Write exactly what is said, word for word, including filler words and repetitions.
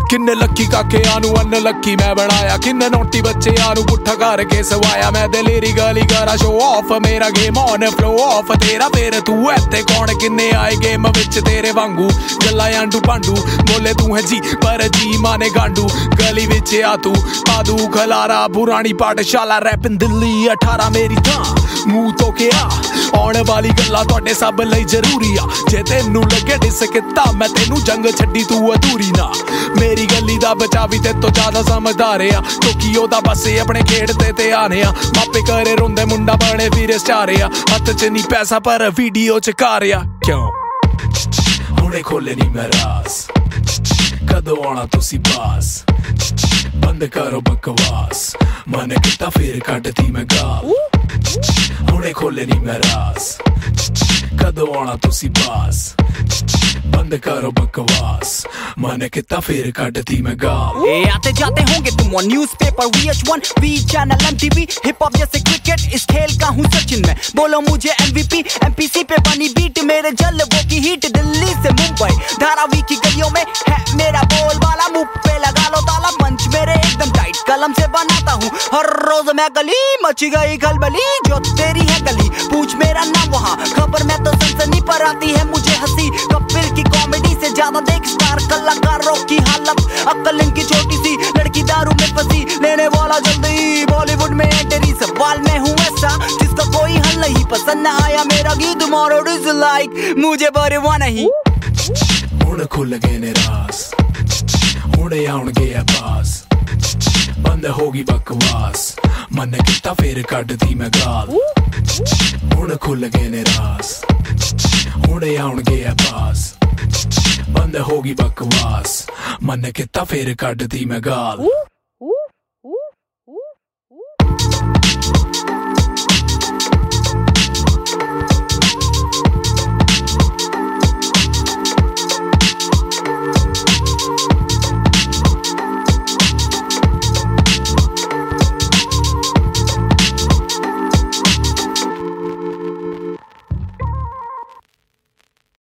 किन्ने लक्की काके आनू अन्न लक्की मैं बनाया, किन्ने नोटी बच्चे आनू पुट्ठा करके सवाया। मैं दिलेरी गली करा शो ऑफ, मेरा गेम ऑन फ्लो ऑफ तेरा फिर तू ऐते कौन किन्ने आए गेम विच तेरे वांगू गल्ला आंडू पांडू बोले तू है जी पर जी माने गांडू। गली विच आ तू पादू खलारा पुरानी पाठशाला रैपिन दिल्ली अठारह मेरी थां मूंह तो क्या आने वाली गल्ला तुहाडे सब लई जरूरी आ। जे तेनू लगे डिस किता मैं तेनू जंग छड्डी तू अधूरी ना। मेरी गली दा बचा भी ते तो ज्यादा समझदार आ क्योंकि ओदा बसे अपने खेड़ते ते आने आ। मापे करे रोंदे मुंडा बने फिर स्टार आ, हत्थ च नहीं पैसा पर वीडियो च कार आ। क्यों हुणे खोले नी मैं रास, कदों आना तुसी पास, बंद करो बकवास मन किता फिर कटदी मैं गाल। हुणे खोले नी मैं रास, कदों आना तुसी पास, बंद करो बकवास मन किता फिर कटदी मैं गाल। ए आते जाते होंगे तुम on newspaper V H one V channel M T V hip hop जैसे क्रिकेट इस खेल का हूँ सचिन में। बोलो मुझे M V P M P C पे बनी बीट मेरे जलवों की हीट दिल्ली से मुंबई धारावी की गलियों में है मेरा बोल वाला। मुंह पे लगा लो ताला पंच मेरे एकदम टाइट कलम से बनाता हूँ हर रोज मैं गली मच गई खलबली जो तेरी है गली पूछ मेरा नाम वहाँ खबर में तो सनसनी पर आती है मुझे हंसी। कपिल की कॉमेडी से ज्यादा देख स्टार कलाकारों की हालत अक्ल इनकी छोटी सी लड़की दारू में फंसी लेने वाला जल्दी बॉलीवुड में एंट्री। सवाल में हूँ ऐसा जिसका कोई हल नहीं पसंद न आया मेरा गीत मारो डिसलाइक मुझे परवाह नहीं। हुण खुल गए ने रास, हुणे आउणगे आ पास, बंद होगी बकवास मन किता फिर कटदी मैं गाल। हुण खुल गए ने रास, हुणे आउणगे आ पास, बंद होगी बकवास मन किता फिर कटदी मैं गाल।